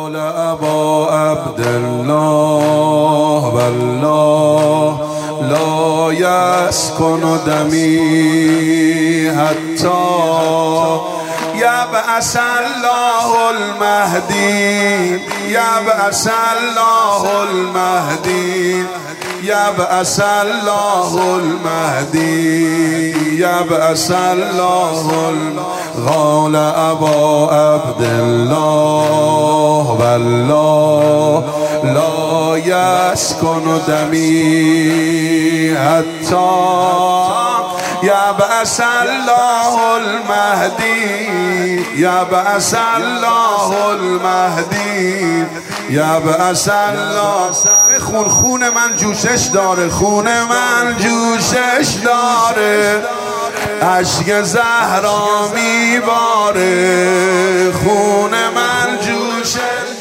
قال ابا عبدالله والله لا يسكن دمي حتى يبعث الله المهدي يبعث الله المهدي يبعث الله المهدي يبعث الله قال ابا عبدالله والله لا يسكن دمي حتى يبعث الله المهدي يبعث الله المهدی یبعث الله. بخون خون من جوشش داره، خون من جوشش داره، اشک زهرا میباره، خون من جوشش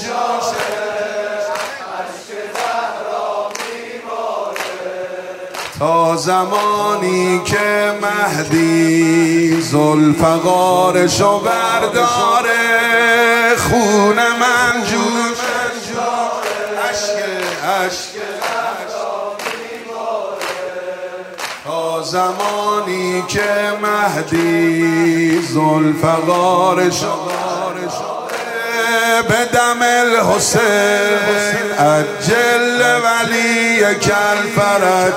تا زمانی که مهدی ذوالفقارشو برداره، خون من جوش اشک تا زمانی که مهدی ذوالفقارشو به دم الحسین عجل ولی کالفرج